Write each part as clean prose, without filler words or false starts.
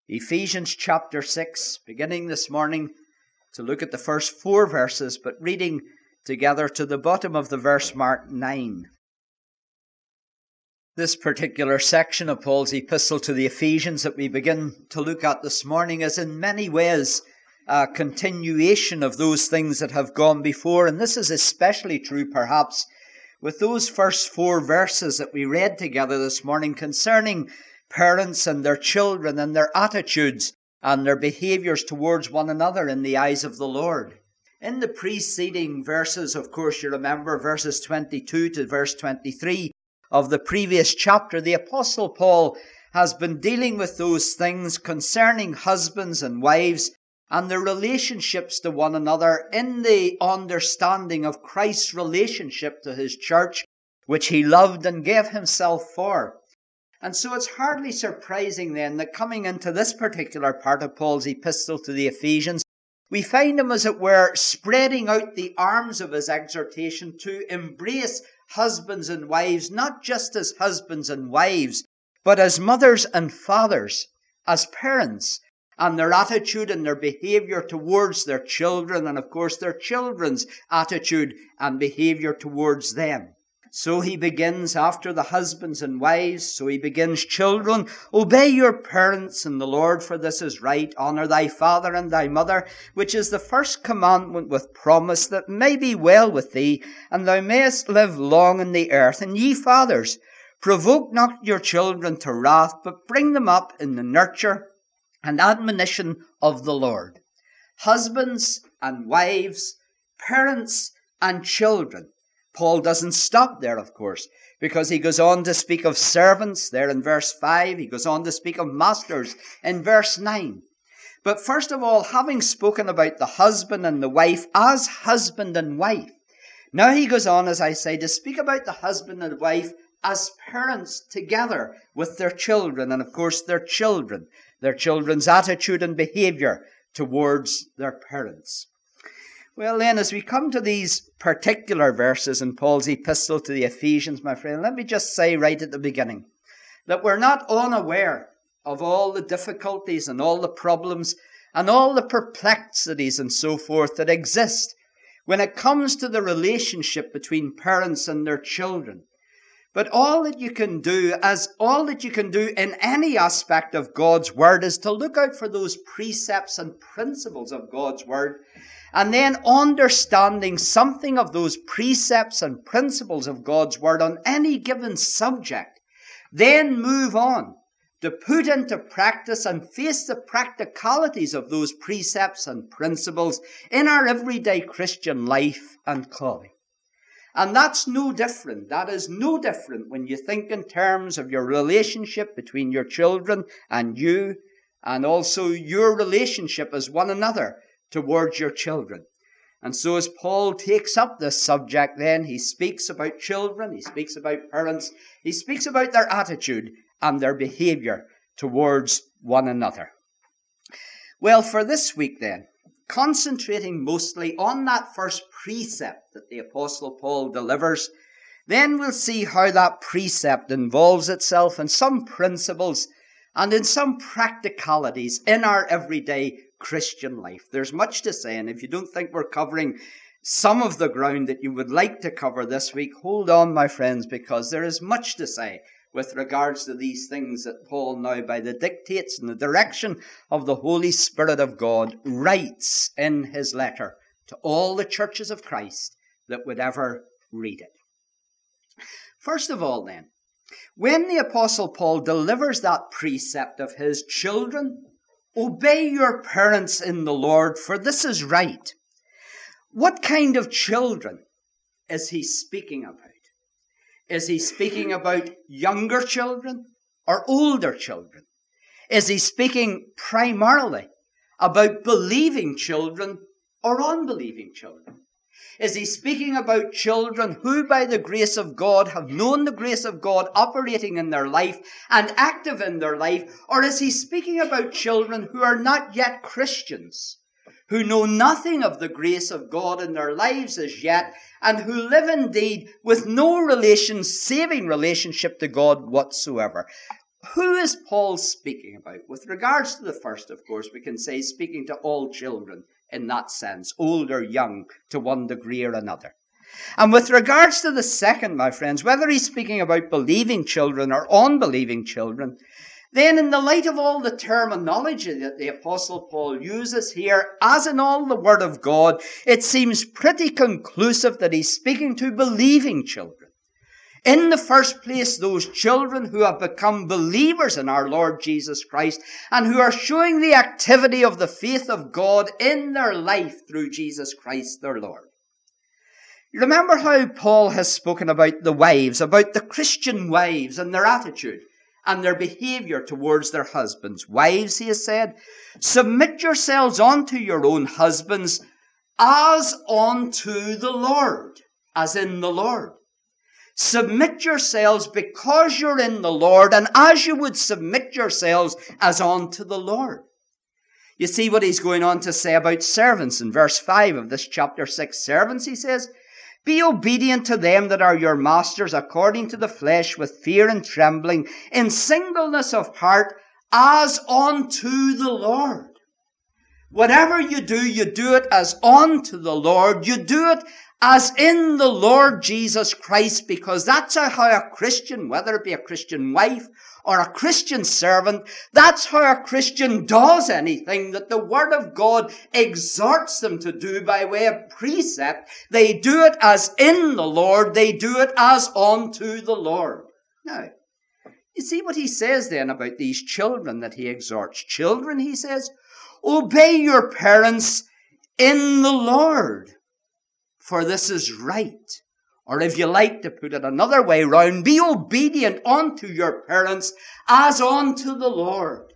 Ephesians chapter 6, beginning this morning to look at the first 4 verses, but reading together to the bottom of the verse marked 9. This particular section of Paul's epistle to the Ephesians that we begin to look at this morning is in many ways a continuation of those things that have gone before, and this is especially true perhaps with those first 4 verses that we read together this morning concerning parents and their children and their attitudes and their behaviors towards one another in the eyes of the Lord. In the preceding verses, of course, you remember verses 22 to verse 23 of the previous chapter, the Apostle Paul has been dealing with those things concerning husbands and wives and their relationships to one another in the understanding of Christ's relationship to his church, which he loved and gave himself for. And so it's hardly surprising then that coming into this particular part of Paul's epistle to the Ephesians, we find him, as it were, spreading out the arms of his exhortation to embrace husbands and wives, not just as husbands and wives, but as mothers and fathers, as parents, and their attitude and their behavior towards their children, and of course their children's attitude and behavior towards them. So he begins after the husbands and wives. So he begins, children, obey your parents in the Lord, for this is right. Honor thy father and thy mother, which is the first commandment with promise, that may be well with thee, and thou mayest live long in the earth. And ye fathers, provoke not your children to wrath, but bring them up in the nurture and admonition of the Lord. Husbands and wives, parents and children. Paul doesn't stop there, of course, because he goes on to speak of servants there in verse 5. He goes on to speak of masters in verse 9. But first of all, having spoken about the husband and the wife as husband and wife, now he goes on, as I say, to speak about the husband and wife as parents together with their children, and of course their children's attitude and behavior towards their parents. Well then, as we come to these particular verses in Paul's epistle to the Ephesians, my friend, let me just say right at the beginning that we're not unaware of all the difficulties and all the problems and all the perplexities and so forth that exist when it comes to the relationship between parents and their children. But all that you can do in any aspect of God's Word is to look out for those precepts and principles of God's Word, and then understanding something of those precepts and principles of God's Word on any given subject, then move on to put into practice and face the practicalities of those precepts and principles in our everyday Christian life and calling. And that's no different. That is no different when you think in terms of your relationship between your children and you, and also your relationship as one another towards your children. And so as Paul takes up this subject then, he speaks about children, he speaks about parents, he speaks about their attitude and their behavior towards one another. Well, for this week then, concentrating mostly on that first precept that the Apostle Paul delivers, then we'll see how that precept involves itself in some principles and in some practicalities in our everyday Christian life. There's much to say, and if you don't think we're covering some of the ground that you would like to cover this week, hold on, my friends, because there is much to say with regards to these things that Paul now, by the dictates and the direction of the Holy Spirit of God, writes in his letter to all the churches of Christ that would ever read it. First of all then, when the Apostle Paul delivers that precept of his, children, obey your parents in the Lord, for this is right. What kind of children is he speaking about? Is he speaking about younger children or older children? Is he speaking primarily about believing children or unbelieving children? Is he speaking about children who, by the grace of God, have known the grace of God operating in their life and active in their life? Or is he speaking about children who are not yet Christians, who know nothing of the grace of God in their lives as yet, and who live indeed with no saving relationship to God whatsoever? who is Paul speaking about? With regards to the first, of course, we can say speaking to all children in that sense, old or young, to one degree or another. And with regards to the second, my friends, whether he's speaking about believing children or unbelieving children, then in the light of all the terminology that the Apostle Paul uses here, as in all the Word of God, it seems pretty conclusive that he's speaking to believing children. In the first place, those children who have become believers in our Lord Jesus Christ and who are showing the activity of the faith of God in their life through Jesus Christ their Lord. Remember how Paul has spoken about the wives, about the Christian wives and their attitude and their behavior towards their husbands. Wives, he has said, submit yourselves unto your own husbands as unto the Lord, as in the Lord. Submit yourselves because you're in the Lord, and as you would submit yourselves as unto the Lord. You see what he's going on to say about servants in verse 5 of this chapter 6. Servants, he says, be obedient to them that are your masters according to the flesh, with fear and trembling, in singleness of heart, as unto the Lord. Whatever you do it as unto the Lord. You do it as in the Lord Jesus Christ, because that's how a Christian, whether it be a Christian wife or a Christian servant, that's how a Christian does anything that the Word of God exhorts them to do by way of precept. They do it as in the Lord. They do it as unto the Lord. Now, you see what he says then about these children that he exhorts. Children, he says, obey your parents in the Lord, for this is right. Or if you like to put it another way round, be obedient unto your parents as unto the Lord.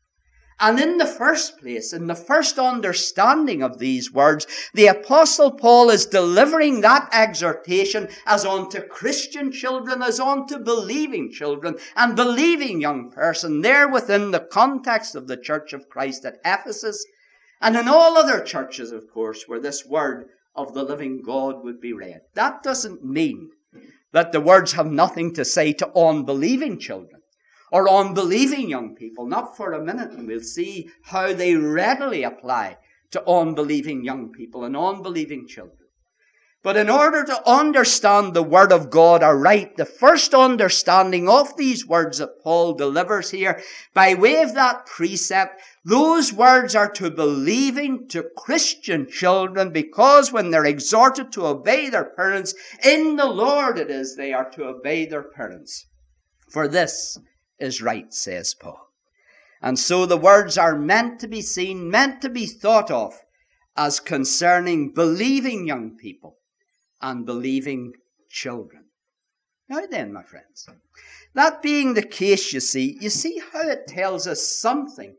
And in the first place, in the first understanding of these words, the Apostle Paul is delivering that exhortation as unto Christian children, as unto believing children and believing young person, there within the context of the Church of Christ at Ephesus, and in all other churches, of course, where this word of the living God would be read. That doesn't mean that the words have nothing to say to unbelieving children or unbelieving young people. Not for a minute. And we'll see how they readily apply to unbelieving young people and unbelieving children. But in order to understand the Word of God aright, the first understanding of these words that Paul delivers here, by way of that precept, those words are to believing, to Christian children, because when they're exhorted to obey their parents, in the Lord it is they are to obey their parents. For this is right, says Paul. And so the words are meant to be seen, meant to be thought of, as concerning believing young people and believing children. Now then, my friends, that being the case, you see how it tells us something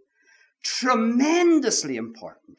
tremendously important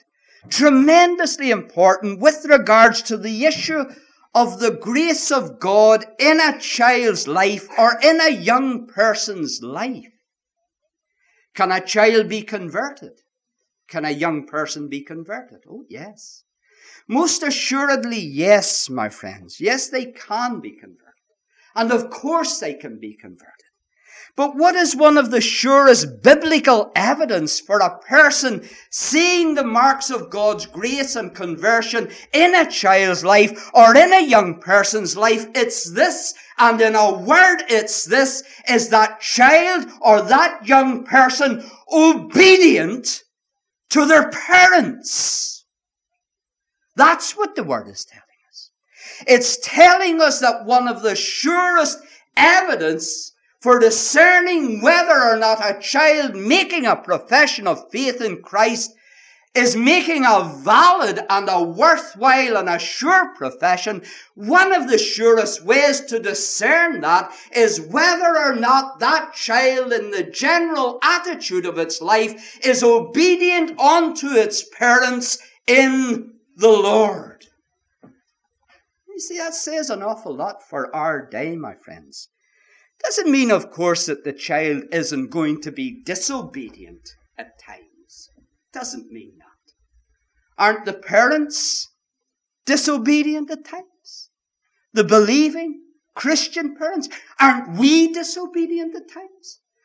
with regards to the issue of the grace of God in a child's life or in a young person's life. Can a child be converted? Can a young person be converted? Oh, yes. Most assuredly, yes, my friends. Yes, they can be converted. And of course they can be converted. But what is one of the surest biblical evidence for a person seeing the marks of God's grace and conversion in a child's life or in a young person's life? It's this, and in a word, it's this: is that child or that young person obedient to their parents? That's what the Word is telling us. It's telling us that one of the surest evidence for discerning whether or not a child making a profession of faith in Christ is making a valid and a worthwhile and a sure profession, one of the surest ways to discern that is whether or not that child in the general attitude of its life is obedient unto its parents in the Lord. You see, that says an awful lot for our day, my friends. Doesn't mean, of course, that the child isn't going to be disobedient at times. Doesn't mean that. Aren't the parents disobedient at times? The believing Christian parents, aren't we disobedient at times?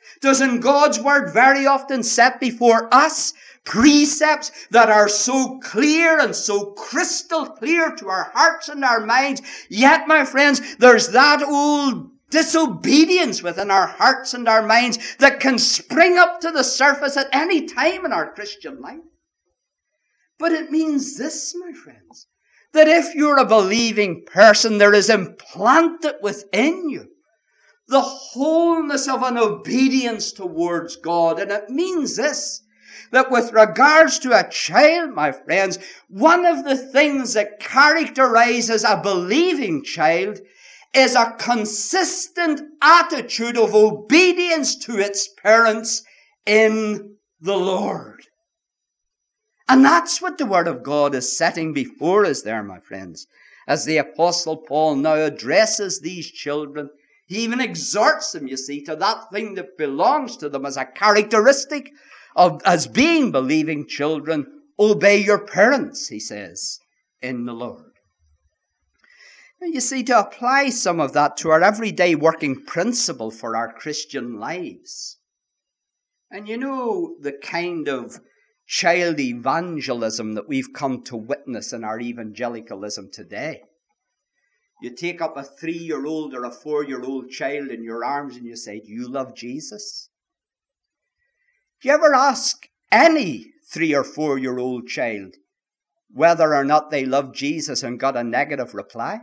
Doesn't God's word very often set before us precepts that are so clear and so crystal clear to our hearts and our minds? Yet, my friends, there's that old disobedience within our hearts and our minds that can spring up to the surface at any time in our Christian life. But it means this, my friends, that if you're a believing person, there is implanted within you the wholeness of an obedience towards God. And it means this, that with regards to a child, my friends, one of the things that characterizes a believing child is a consistent attitude of obedience to its parents in the Lord. And that's what the Word of God is setting before us there, my friends. As the Apostle Paul now addresses these children, he even exhorts them, you see, to that thing that belongs to them as a characteristic of as being believing children. Obey your parents, he says, in the Lord. You see, to apply some of that to our everyday working principle for our Christian lives. And you know the kind of child evangelism that we've come to witness in our evangelicalism today. You take up a 3-year-old or a 4-year-old child in your arms and you say, "Do you love Jesus?" Do you ever ask any 3 or 4-year-old child whether or not they love Jesus and got a negative reply?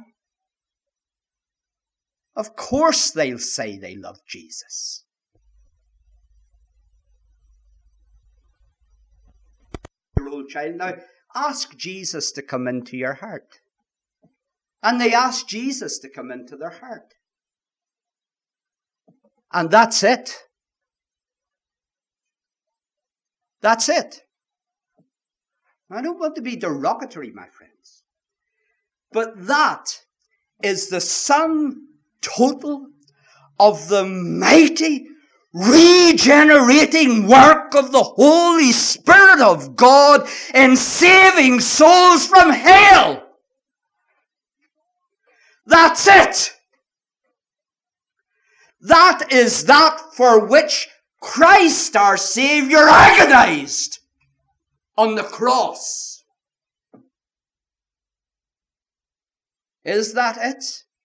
Of course they'll say they love Jesus. Old child, now ask Jesus to come into your heart. And they ask Jesus to come into their heart. And that's it. That's it. I don't want to be derogatory, my friends. But that is the sum total of the mighty regenerating work of the Holy Spirit of God in saving souls from hell. That's it. That is that for which Christ our Savior agonized on the cross. Is that it?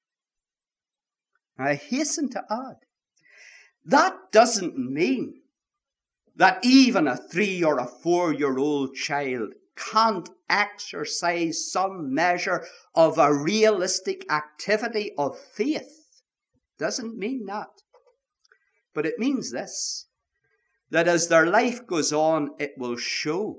I hasten to add, that doesn't mean that even a 3 or a 4-year-old child can't exercise some measure of a realistic activity of faith. Doesn't mean that. But it means this, that as their life goes on, it will show.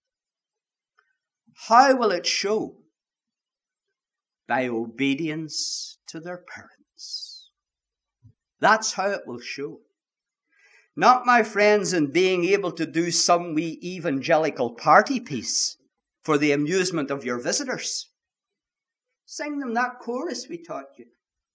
How will it show? By obedience to their parents. That's how it will show. Not, my friends, in being able to do some wee evangelical party piece for the amusement of your visitors. Sing them that chorus we taught you.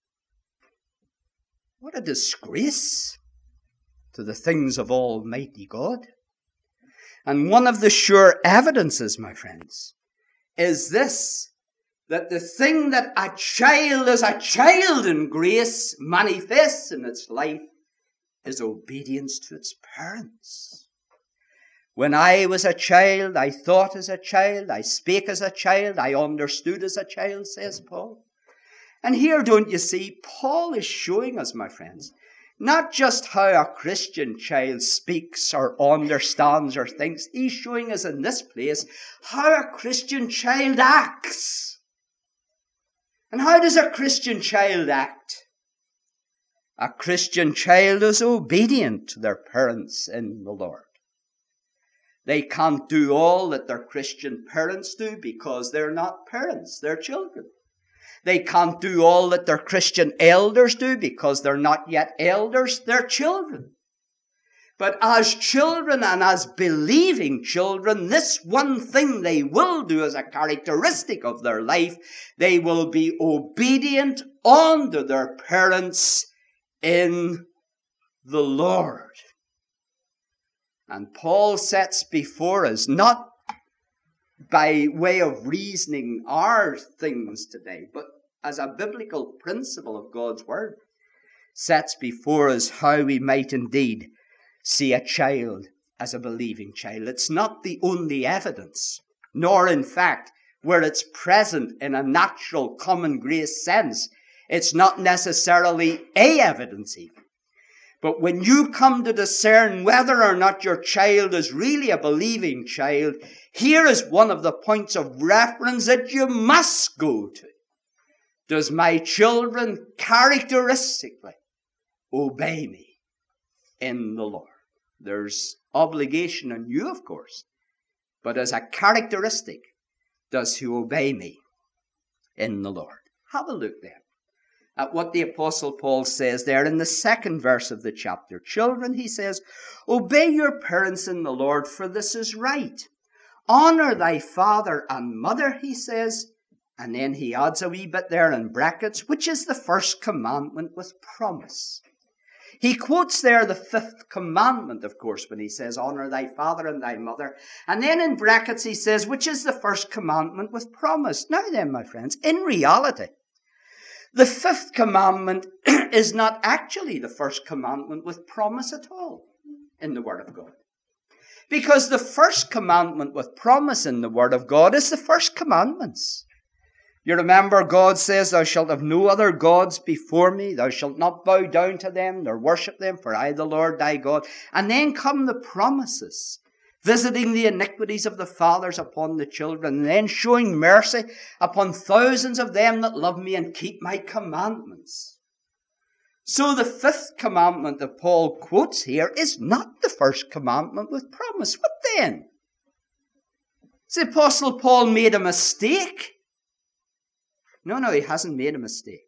What a disgrace to the things of Almighty God. And one of the sure evidences, my friends, is this, that the thing that a child as a child in grace manifests in its life is obedience to its parents. When I was a child, I thought as a child, I spake as a child, I understood as a child, says Paul. And here, don't you see, Paul is showing us, my friends, not just how a Christian child speaks or understands or thinks. He's showing us in this place how a Christian child acts. And how does a Christian child act? A Christian child is obedient to their parents in the Lord. They can't do all that their Christian parents do because they're not parents, they're children. They can't do all that their Christian elders do because they're not yet elders, they're children. But as children and as believing children, this one thing they will do as a characteristic of their life, they will be obedient unto their parents in the Lord. And Paul sets before us, not by way of reasoning our things today, but as a biblical principle of God's Word, sets before us how we might indeed see a child as a believing child. It's not the only evidence, nor in fact, where it's present in a natural common grace sense, it's not necessarily a evidence even. But when you come to discern whether or not your child is really a believing child, here is one of the points of reference that you must go to. Does my children characteristically obey me in the Lord? There's obligation on you, of course, but as a characteristic, does he obey me in the Lord? Have a look then at what the Apostle Paul says there in the second verse of the chapter. Children, he says, obey your parents in the Lord, for this is right. Honor thy father and mother, he says, and then he adds a wee bit there in brackets, which is the first commandment with promise. He quotes there the fifth commandment, of course, when he says, honor thy father and thy mother. And then in brackets he says, which is the first commandment with promise. Now then, my friends, in reality, the fifth commandment is not actually the first commandment with promise at all in the Word of God. Because the first commandment with promise in the Word of God is the first commandments. You remember God says, thou shalt have no other gods before me. Thou shalt not bow down to them nor worship them, for I, the Lord thy God. And then come the promises, visiting the iniquities of the fathers upon the children, and then showing mercy upon thousands of them that love me and keep my commandments. So the fifth commandment that Paul quotes here is not the first commandment with promise. What then? Has the Apostle Paul made a mistake? No, he hasn't made a mistake.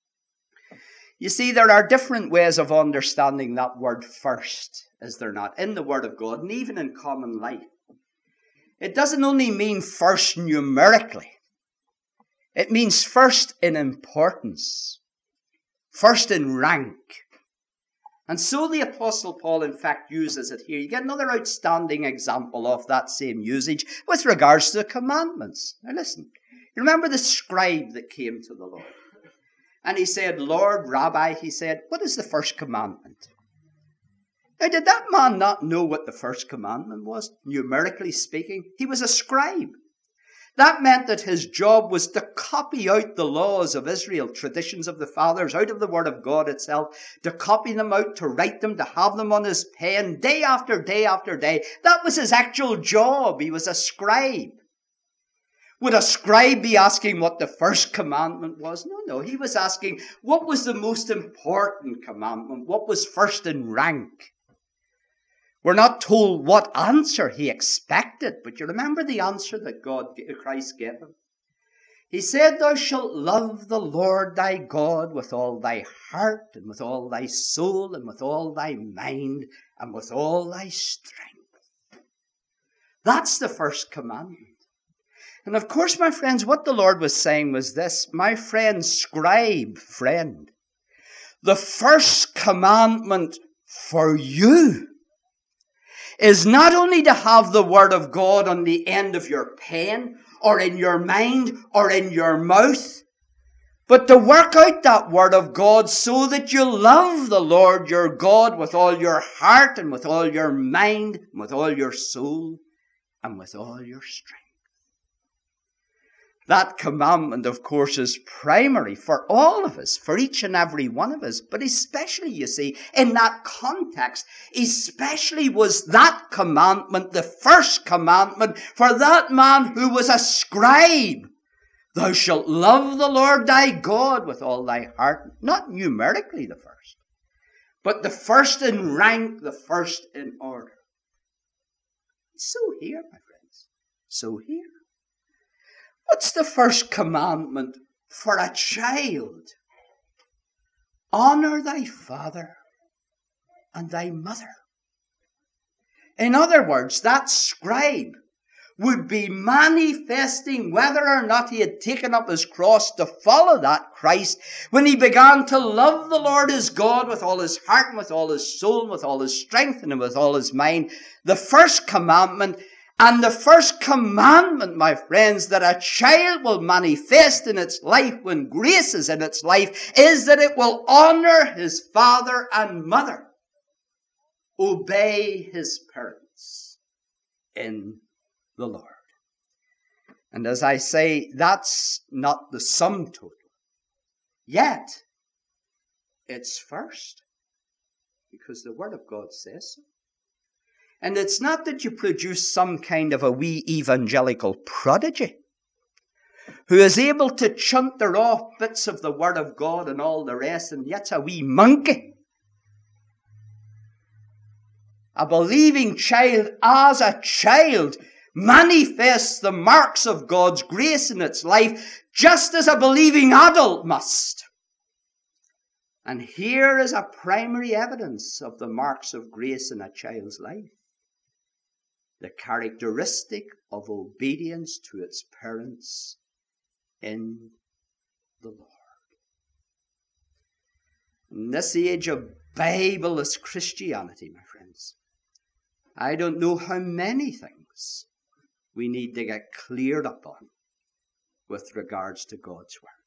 You see, there are different ways of understanding that word first, is there not, in the Word of God, and even in common life. It doesn't only mean first numerically. It means first in importance, first in rank. And so the Apostle Paul, in fact, uses it here. You get another outstanding example of that same usage with regards to the commandments. Now listen. You remember the scribe that came to the Lord? And he said, Lord, Rabbi, he said, what is the first commandment? Now, did that man not know what the first commandment was, numerically speaking? He was a scribe. That meant that his job was to copy out the laws of Israel, traditions of the fathers, out of the Word of God itself, to copy them out, to write them, to have them on his pen, day after day after day. That was his actual job. He was a scribe. Would a scribe be asking what the first commandment was? No. He was asking what was the most important commandment, what was first in rank. We're not told what answer he expected, but you remember the answer that Christ gave him. He said, thou shalt love the Lord thy God with all thy heart and with all thy soul and with all thy mind and with all thy strength. That's the first commandment. And of course, my friends, what the Lord was saying was this, my friend, scribe friend, the first commandment for you is not only to have the Word of God on the end of your pen or in your mind or in your mouth, but to work out that Word of God so that you love the Lord your God with all your heart and with all your mind and with all your soul and with all your strength. That commandment, of course, is primary for all of us, for each and every one of us. But especially, you see, in that context, especially was that commandment the first commandment for that man who was a scribe. Thou shalt love the Lord thy God with all thy heart. Not numerically the first, but the first in rank, the first in order. So here, my friends, so here. What's the first commandment for a child? Honor thy father and thy mother. In other words, that scribe would be manifesting whether or not he had taken up his cross to follow that Christ when he began to love the Lord his God with all his heart and with all his soul and with all his strength and with all his mind. The first commandment, And the first commandment, my friends, that a child will manifest in its life when grace is in its life is that it will honor his father and mother, obey his parents in the Lord. And as I say, that's not the sum total. Yet, it's first, because the Word of God says so. And it's not that you produce some kind of a wee evangelical prodigy who is able to chunter off bits of the Word of God and all the rest, and yet's a wee monkey. A believing child, as a child, manifests the marks of God's grace in its life, just as a believing adult must. And here is a primary evidence of the marks of grace in a child's life. The characteristic of obedience to its parents in the Lord. In this age of Bibleless Christianity, my friends, I don't know how many things we need to get cleared up on with regards to God's Word.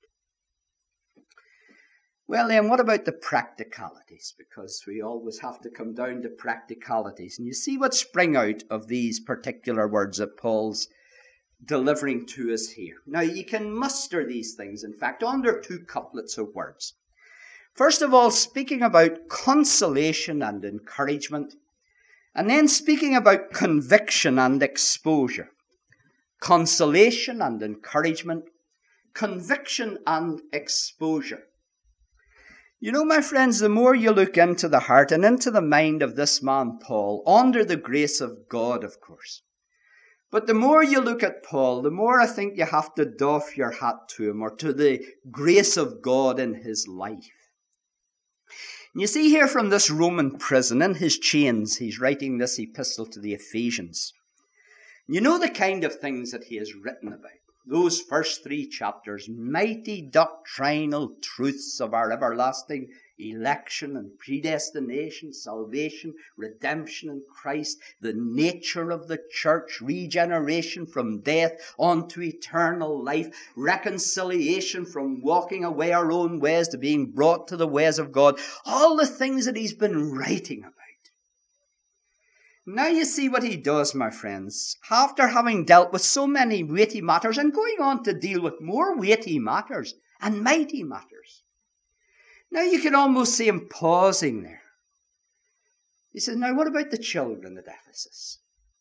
Well then, what about the practicalities? Because we always have to come down to practicalities. And you see what spring out of these particular words that Paul's delivering to us here. Now, you can muster these things, in fact, under two couplets of words. First of all, speaking about consolation and encouragement, and then speaking about conviction and exposure. Consolation and encouragement, conviction and exposure. You know, my friends, the more you look into the heart and into the mind of this man, Paul, under the grace of God, of course. But the more you look at Paul, the more I think you have to doff your hat to him or to the grace of God in his life. And you see here from this Roman prison, in his chains, he's writing this epistle to the Ephesians. You know the kind of things that he has written about. Those first 3 chapters, mighty doctrinal truths of our everlasting election and predestination, salvation, redemption in Christ, the nature of the church, regeneration from death unto eternal life, reconciliation from walking away our own ways to being brought to the ways of God, all the things that he's been writing about. Now you see what he does, my friends. After having dealt with so many weighty matters and going on to deal with more weighty matters and mighty matters. Now you can almost see him pausing there. He says, now what about the children at Ephesus?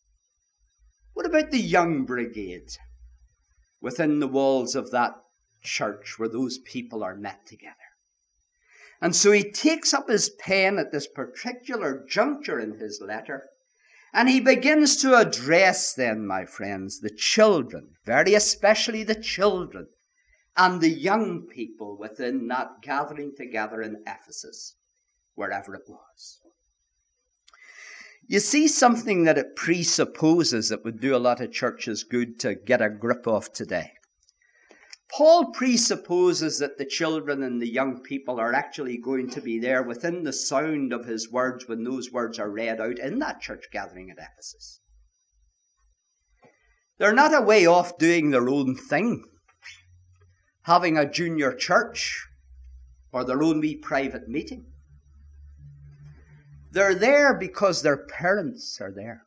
What about the young brigade within the walls of that church where those people are met together? And so he takes up his pen at this particular juncture in his letter, and he begins to address then, my friends, the children, very especially the children, and the young people within that gathering together in Ephesus, wherever it was. You see something that it presupposes that would do a lot of churches good to get a grip of today. Paul presupposes that the children and the young people are actually going to be there within the sound of his words when those words are read out in that church gathering at Ephesus. They're not away off doing their own thing, having a junior church or their own wee private meeting. They're there because their parents are there.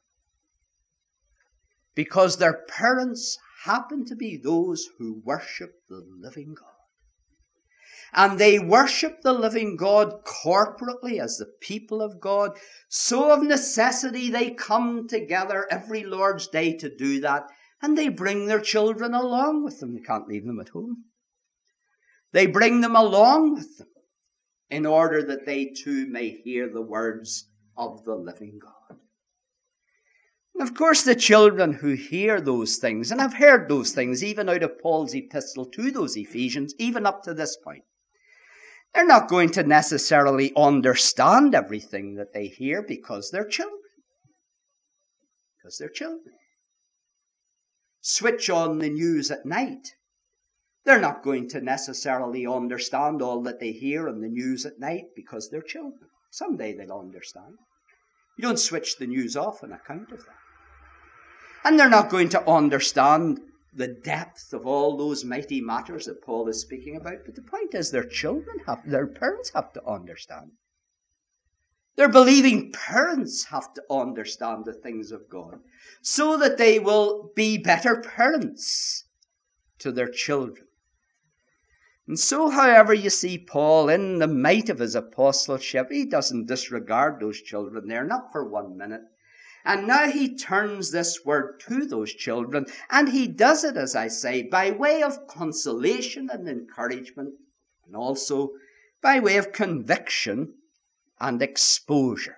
Because their parents happen to be those who worship the living God. And they worship the living God corporately as the people of God. So of necessity they come together every Lord's Day to do that. And they bring their children along with them. They can't leave them at home. They bring them along with them in order that they too may hear the words of the living God. And of course, the children who hear those things, and have heard those things even out of Paul's epistle to those Ephesians, even up to this point, they're not going to necessarily understand everything that they hear because they're children. Because they're children. Switch on the news at night. They're not going to necessarily understand all that they hear on the news at night because they're children. Someday they'll understand. You don't switch the news off on account of that. And they're not going to understand the depth of all those mighty matters that Paul is speaking about. But the point is, their parents have to understand. Their believing parents have to understand the things of God so that they will be better parents to their children. And so, however, you see Paul, in the might of his apostleship, he doesn't disregard those children there, not for 1 minute. And now he turns this word to those children, and he does it, as I say, by way of consolation and encouragement, and also by way of conviction and exposure.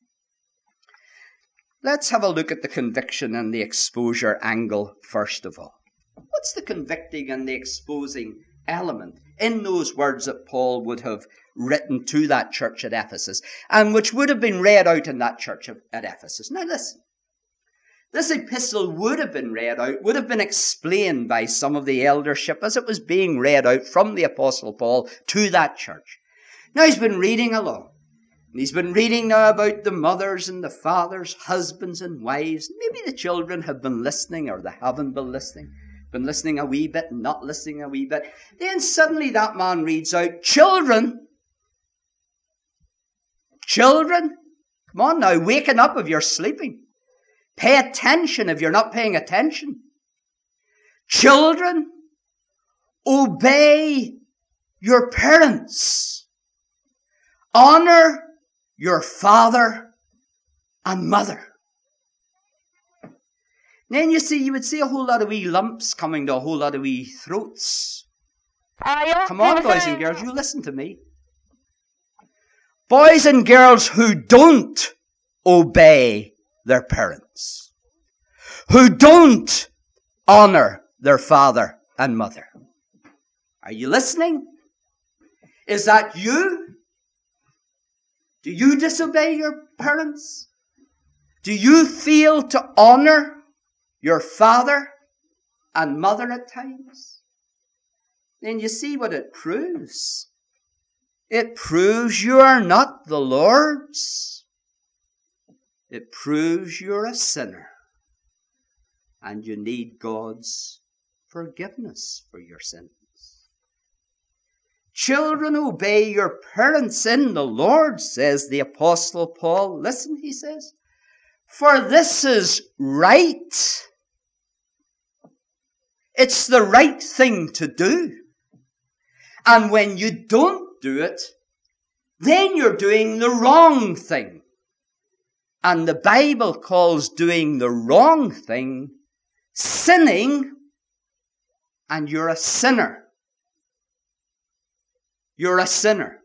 Let's have a look at the conviction and the exposure angle first of all. What's the convicting and the exposing element in those words that Paul would have written to that church at Ephesus, and which would have been read out in that church at Ephesus? Now listen, this epistle would have been read out, would have been explained by some of the eldership as it was being read out from the Apostle Paul to that church. Now he's been reading along. And he's been reading now about the mothers and the fathers, husbands and wives. Maybe the children have been listening, or they haven't been listening. Been listening a wee bit, not listening a wee bit. Then suddenly that man reads out, children. Children. Come on now, waken up if you're sleeping. Pay attention if you're not paying attention. Children, obey your parents. Honor your father and mother. Then you would see a whole lot of wee lumps coming to a whole lot of wee throats. Come on, boys and girls, you listen to me. Boys and girls who don't obey their parents, who don't honor their father and mother. Are you listening? Is that you? Do you disobey your parents? Do you fail to honor your father and mother at times? Then you see what it proves. It proves you are not the Lord's. It proves you're a sinner. And you need God's forgiveness for your sins. Children, obey your parents in the Lord, says the Apostle Paul. Listen, he says, for this is right. It's the right thing to do. And when you don't do it, then you're doing the wrong thing. And the Bible calls doing the wrong thing sinning, and you're a sinner. You're a sinner.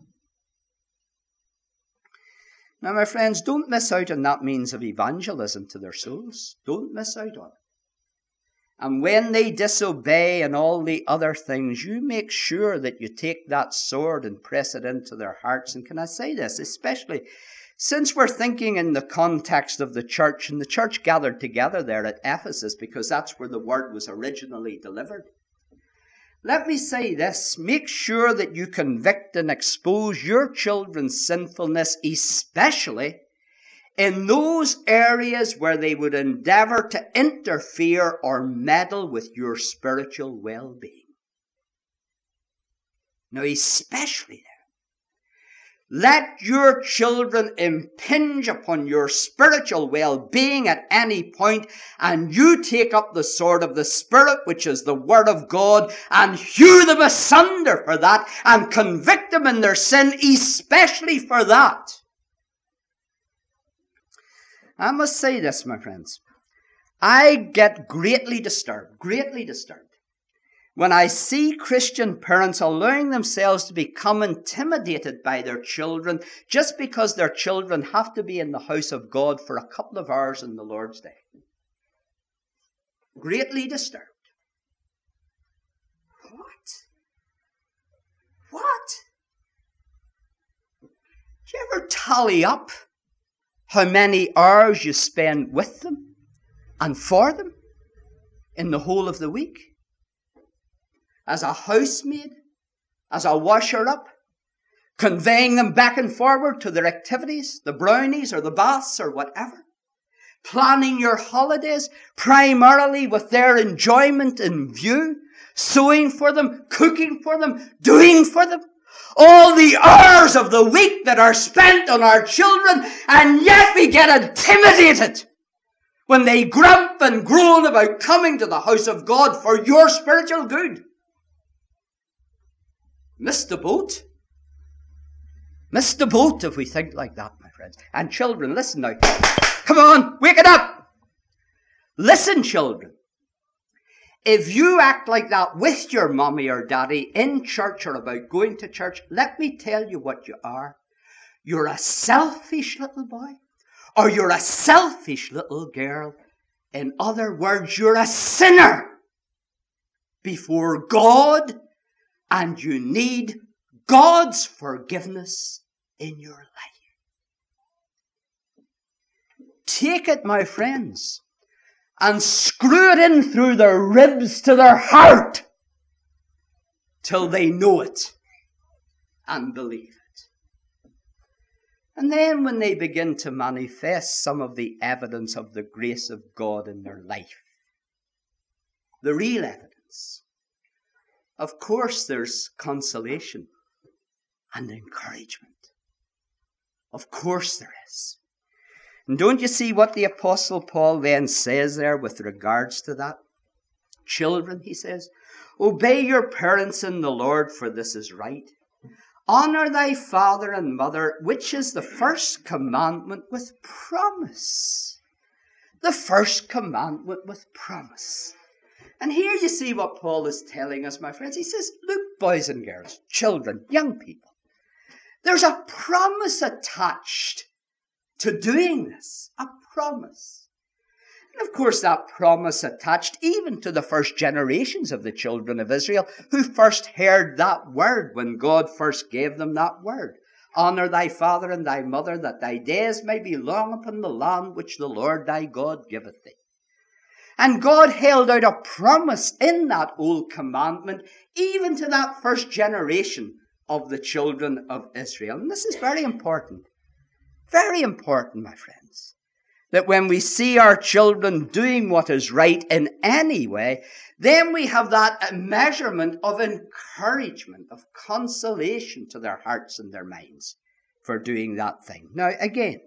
Now, my friends, don't miss out on that means of evangelism to their souls. Don't miss out on it. And when they disobey and all the other things, you make sure that you take that sword and press it into their hearts. And can I say this, especially since we're thinking in the context of the church, and the church gathered together there at Ephesus because that's where the word was originally delivered. Let me say this, make sure that you convict and expose your children's sinfulness, especially in those areas where they would endeavor to interfere or meddle with your spiritual well-being. Now, especially there. Let your children impinge upon your spiritual well-being at any point, and you take up the sword of the Spirit, which is the Word of God, and hew them asunder for that, and convict them in their sin, especially for that. I must say this, my friends. I get greatly disturbed, when I see Christian parents allowing themselves to become intimidated by their children just because their children have to be in the house of God for a couple of hours on the Lord's Day. Greatly disturbed. What? Do you ever tally up how many hours you spend with them and for them in the whole of the week? As a housemaid, as a washer-up, conveying them back and forward to their activities, the brownies or the baths or whatever. planning your holidays primarily with their enjoyment in view, sewing for them, cooking for them, doing for them. All the hours of the week that are spent on our children, and yet we get intimidated when they grump and groan about coming to the house of God for your spiritual good. Miss the boat. Miss the boat if we think like that, my friends. And children, listen now. Come on, wake it up. Listen, children. If you act like that with your mommy or daddy in church or about going to church, let me tell you what you are. You're a selfish little boy, or you're a selfish little girl. In other words, you're a sinner before God, and you need God's forgiveness in your life. Take it, my friends, and screw it in through their ribs to their heart till they know it and believe it. And then when they begin to manifest some of the evidence of the grace of God in their life, the real evidence, of course there's consolation and encouragement. Of course there is. And don't you see what the Apostle Paul then says there with regards to that? Children, he says, obey your parents in the Lord, for this is right. Honor thy father and mother, which is the first commandment with promise. The first commandment with promise. And here you see what Paul is telling us, my friends. He says, look, boys and girls, children, young people, there's a promise attached to doing this. A promise. And of course that promise attached even to the first generations of the children of Israel who first heard that word when God first gave them that word. Honor thy father and thy mother, that thy days may be long upon the land which the Lord thy God giveth thee. And God held out a promise in that old commandment even to that first generation of the children of Israel. And this is very important. Very important, my friends, that when we see our children doing what is right in any way, then we have that measurement of encouragement, of consolation to their hearts and their minds for doing that thing. Now, again,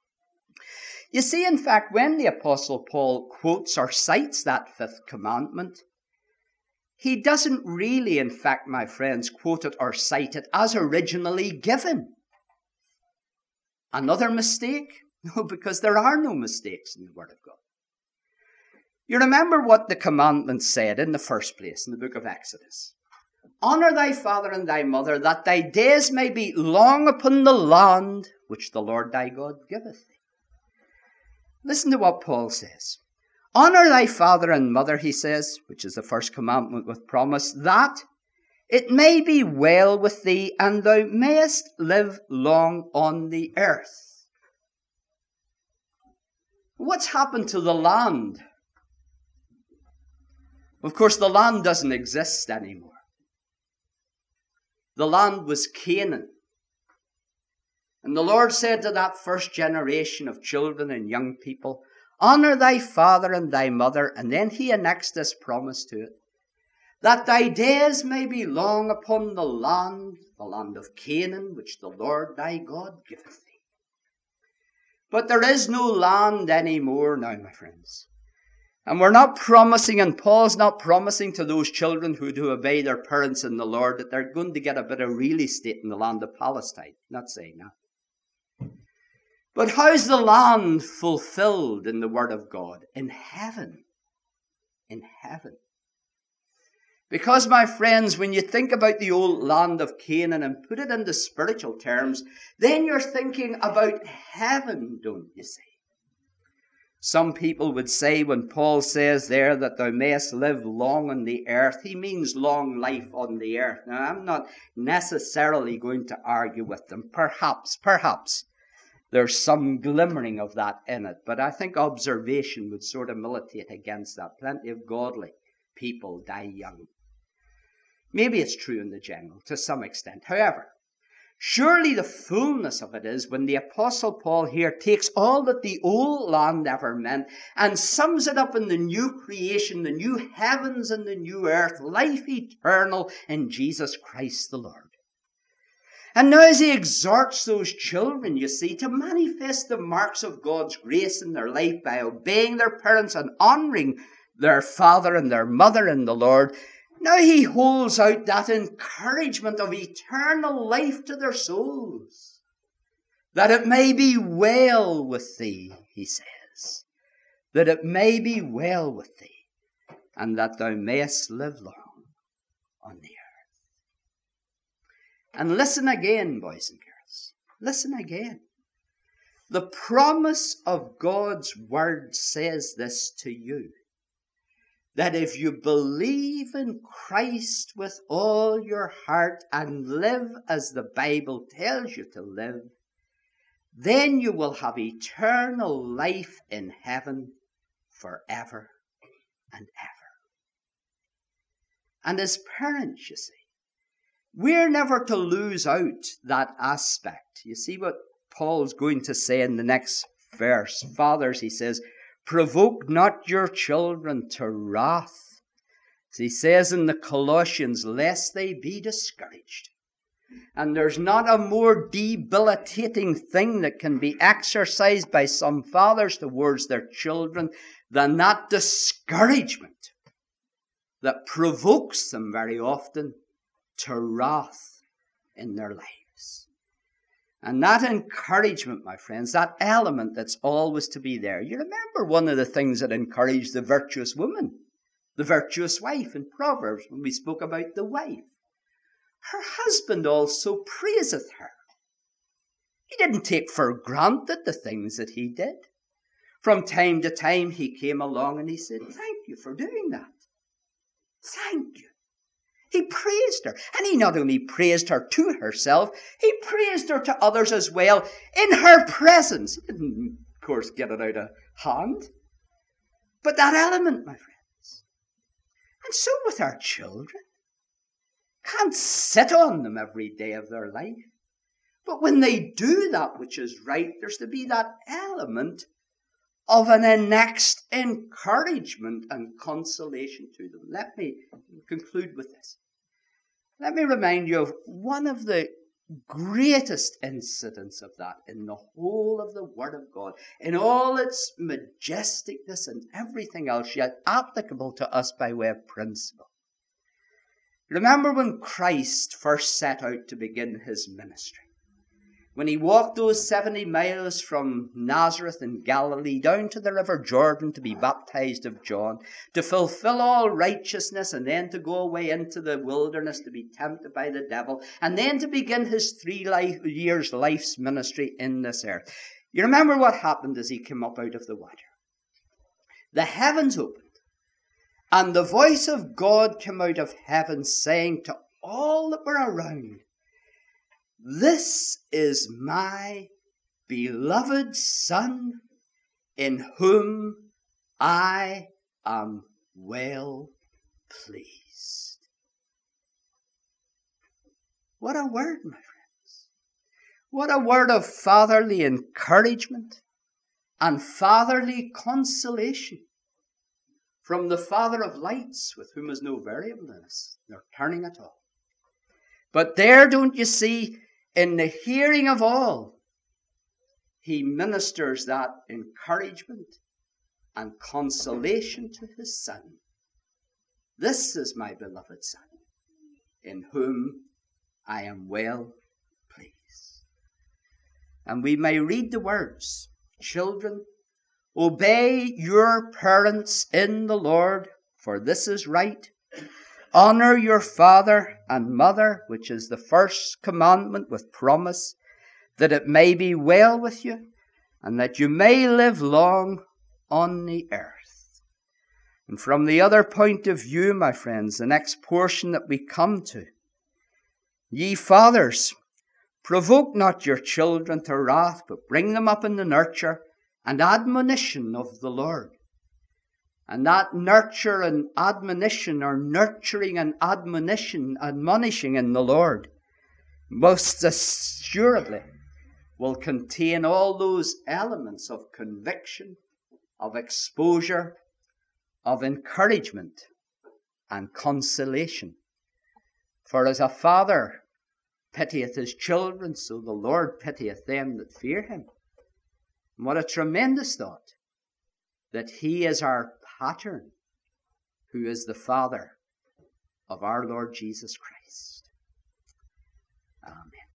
you see, in fact, when the Apostle Paul quotes or cites that fifth commandment, he doesn't really, in fact, my friends, quote it or cite it as originally given. Another mistake? No, because there are no mistakes in the Word of God. You remember what the commandment said in the first place in the book of Exodus. Honor thy father and thy mother, that thy days may be long upon the land which the Lord thy God giveth thee. Listen to what Paul says. Honor thy father and mother, he says, which is the first commandment with promise, that it may be well with thee, and thou mayest live long on the earth. What's happened to the land? Of course, the land doesn't exist anymore. The land was Canaan. And the Lord said to that first generation of children and young people, honor thy father and thy mother, and then he annexed this promise to it, that thy days may be long upon the land of Canaan, which the Lord thy God giveth thee. But there is no land anymore now, my friends. And we're not promising, and Paul's not promising to those children who do obey their parents in the Lord that they're going to get a bit of real estate in the land of Palestine. Not saying that. But how's the land fulfilled in the Word of God? In heaven. In heaven. Because, my friends, when you think about the old land of Canaan and put it into spiritual terms, then you're thinking about heaven, don't you see? Some people would say when Paul says there that thou mayest live long on the earth, he means long life on the earth. Now, I'm not necessarily going to argue with them. Perhaps there's some glimmering of that in it, but I think observation would sort of militate against that. Plenty of godly people die young. Maybe it's true in the general, to some extent. However, Surely the fullness of it is when the Apostle Paul here takes all that the old land ever meant and sums it up in the new creation, the new heavens and the new earth, life eternal in Jesus Christ the Lord. And now as he exhorts those children, you see, to manifest the marks of God's grace in their life by obeying their parents and honouring their father and their mother in the Lord, now he holds out that encouragement of eternal life to their souls. That it may be well with thee, he says. That it may be well with thee, and that thou mayest live long on the earth. And listen again, boys and girls. Listen again. The promise of God's word says this to you. That if you believe in Christ with all your heart and live as the Bible tells you to live, then you will have eternal life in heaven forever and ever. And as parents, you see, we're never to lose out that aspect. You see what Paul's going to say in the next verse. Fathers, he says, provoke not your children to wrath. As he says in the Colossians, lest they be discouraged. And there's not a more debilitating thing that can be exercised by some fathers towards their children than that discouragement that provokes them very often to wrath in their lives. And that encouragement, my friends, that element that's always to be there. You remember one of the things that encouraged the virtuous woman, the virtuous wife in Proverbs, when we spoke about the wife. Her husband also praiseth her. He didn't take for granted the things that he did. From time to time he came along and he said, thank you for doing that. Thank you. He praised her. And he not only praised her to herself, he praised her to others as well in her presence. He didn't, of course, get it out of hand. But that element, my friends. And so with our children. Can't sit on them every day of their life. But when they do that which is right, there's to be that element of an annexed encouragement and consolation to them. Let me conclude with this. Let me remind you of one of the greatest incidents of that in the whole of the Word of God, in all its majesticness and everything else, yet applicable to us by way of principle. Remember when Christ first set out to begin his ministry? When he walked those 70 miles from Nazareth in Galilee down to the river Jordan to be baptized of John, to fulfill all righteousness, and then to go away into the wilderness to be tempted by the devil, and then to begin his 3 years life's ministry in this earth. You remember what happened as he came up out of the water? The heavens opened, and the voice of God came out of heaven saying to all that were around, this is my beloved Son, in whom I am well pleased. What a word, my friends. What a word of fatherly encouragement and fatherly consolation from the Father of lights, with whom is no variableness, nor turning at all. But there, don't you see, in the hearing of all, he ministers that encouragement and consolation to his Son. This is my beloved Son, in whom I am well pleased. And we may read the words, children, obey your parents in the Lord, for this is right. Honor your father and mother, which is the first commandment with promise, that it may be well with you, and that you may live long on the earth. And from the other point of view, my friends, the next portion that we come to, ye fathers, provoke not your children to wrath, but bring them up in the nurture and admonition of the Lord. And that nurture and admonition, or nurturing and admonishing in the Lord, most assuredly will contain all those elements of conviction, of exposure, of encouragement, and consolation. For as a father pitieth his children, so the Lord pitieth them that fear him. And what a tremendous thought, that he is our pattern, who is the Father of our Lord Jesus Christ. Amen.